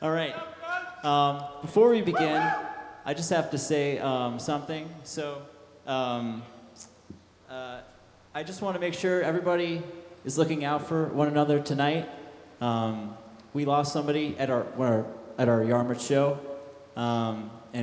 All right. Before we begin, I just have to say something. So, I just want to make sure everybody is looking out for one another tonight. We lost somebody at our Yarmouth show, and